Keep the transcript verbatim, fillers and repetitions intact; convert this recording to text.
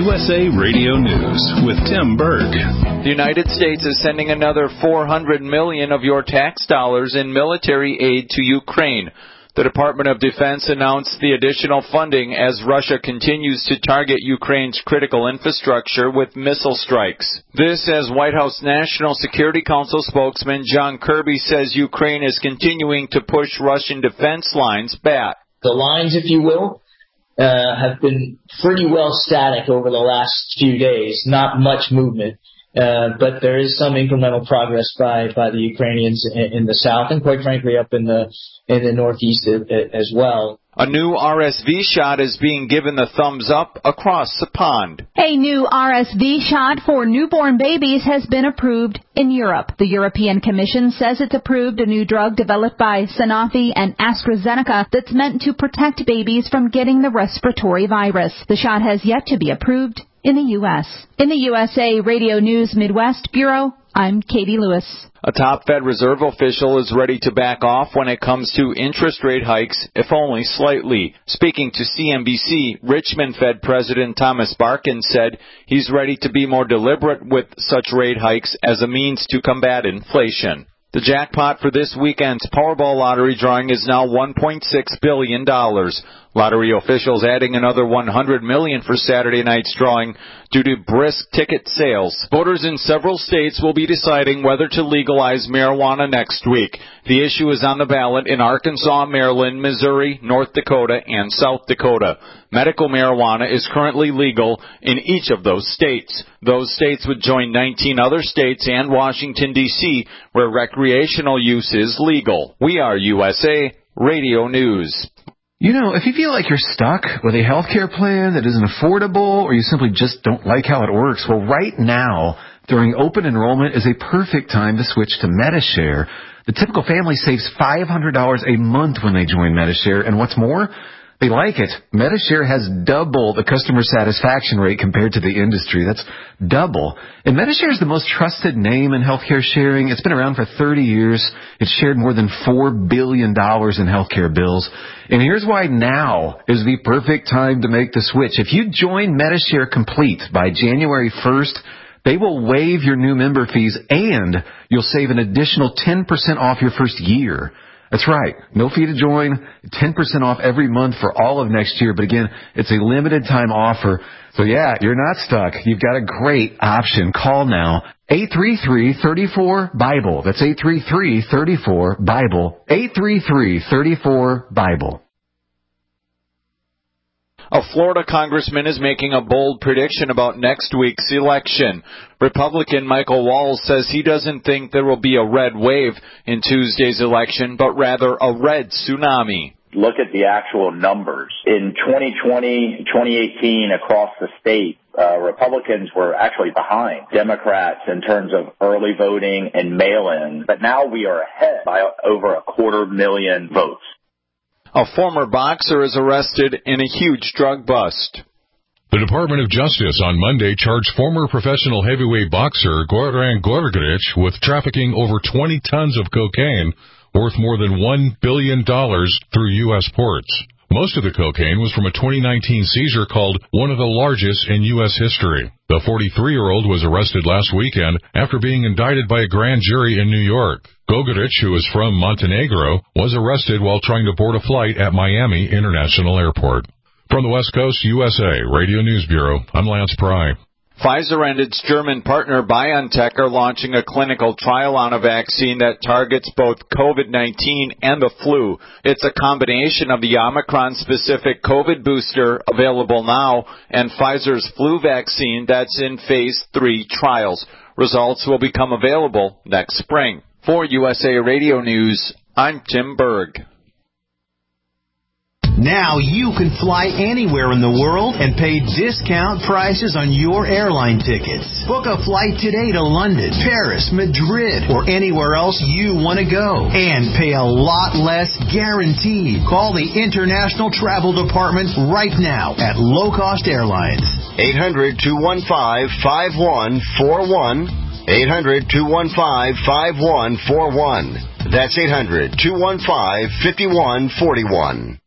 U S A Radio News with Tim Berg. The United States is sending another four hundred million dollars of your tax dollars in military aid to Ukraine. The Department of Defense announced the additional funding as Russia continues to target Ukraine's critical infrastructure with missile strikes. This as White House National Security Council spokesman John Kirby says Ukraine is continuing to push Russian defense lines back. The lines, if you will, uh, have been pretty well static over the last few days, not much movement. Uh, but there is some incremental progress by, by the Ukrainians in, in the south and, quite frankly, up in the in the northeast as well. A new R S V shot is being given the thumbs up across the pond. A new R S V shot for newborn babies has been approved in Europe. The European Commission says it's approved a new drug developed by Sanofi and AstraZeneca that's meant to protect babies from getting the respiratory virus. The shot has yet to be approved in the U S. In the U S A Radio News Midwest Bureau, I'm Katie Lewis. A top Fed Reserve official is ready to back off when it comes to interest rate hikes, if only slightly. Speaking to C N B C, Richmond Fed President Thomas Barkin said he's ready to be more deliberate with such rate hikes as a means to combat inflation. The jackpot for this weekend's Powerball lottery drawing is now one point six billion dollars. Lottery officials adding another one hundred million dollars for Saturday night's drawing due to brisk ticket sales. Voters in several states will be deciding whether to legalize marijuana next week. The issue is on the ballot in Arkansas, Maryland, Missouri, North Dakota, and South Dakota. Medical marijuana is currently legal in each of those states. Those states would join nineteen other states and Washington, D C, where recreational use is legal. We are U S A Radio News. You know, if you feel like you're stuck with a healthcare plan that isn't affordable or you simply just don't like how it works, well, right now, during open enrollment is a perfect time to switch to Medi-Share. The typical family saves five hundred dollars a month when they join Medi-Share, and what's more, they like it. Medi-Share has double the customer satisfaction rate compared to the industry. That's double. And Medi-Share is the most trusted name in healthcare sharing. It's been around for thirty years. It's shared more than four billion dollars in healthcare bills. And here's why now is the perfect time to make the switch. If you join Medi-Share Complete by January first, they will waive your new member fees and you'll save an additional ten percent off your first year. That's right. No fee to join, ten percent off every month for all of next year. But again, it's a limited time offer. So yeah, you're not stuck. You've got a great option. Call now. eight three three, three four, BIBLE. That's eight three three, three four, BIBLE. eight three three, three four, BIBLE. A Florida congressman is making a bold prediction about next week's election. Republican Michael Walz says he doesn't think there will be a red wave in Tuesday's election, but rather a red tsunami. Look at the actual numbers. In twenty twenty, twenty eighteen, across the state, uh, Republicans were actually behind Democrats in terms of early voting and mail-in. But now we are ahead by over a quarter million votes. A former boxer is arrested in a huge drug bust. The Department of Justice on Monday charged former professional heavyweight boxer Goran Gorgaric with trafficking over twenty tons of cocaine worth more than one billion dollars through U S ports. Most of the cocaine was from a twenty nineteen seizure called one of the largest in U S history. The forty-three-year-old was arrested last weekend after being indicted by a grand jury in New York. Gogaric, who is from Montenegro, was arrested while trying to board a flight at Miami International Airport. From the West Coast U S A Radio News Bureau, I'm Lance Pry. Pfizer and its German partner BioNTech are launching a clinical trial on a vaccine that targets both COVID nineteen and the flu. It's a combination of the Omicron-specific COVID booster available now and Pfizer's flu vaccine that's in phase three trials. Results will become available next spring. For U S A Radio News, I'm Tim Berg. Now you can fly anywhere in the world and pay discount prices on your airline tickets. Book a flight today to London, Paris, Madrid, or anywhere else you want to go. And pay a lot less guaranteed. Call the International Travel Department right now at Low Cost Airlines. eight hundred, two one five, five one four one. eight hundred, two one five, five one four one. That's eight hundred, two one five, five one four one.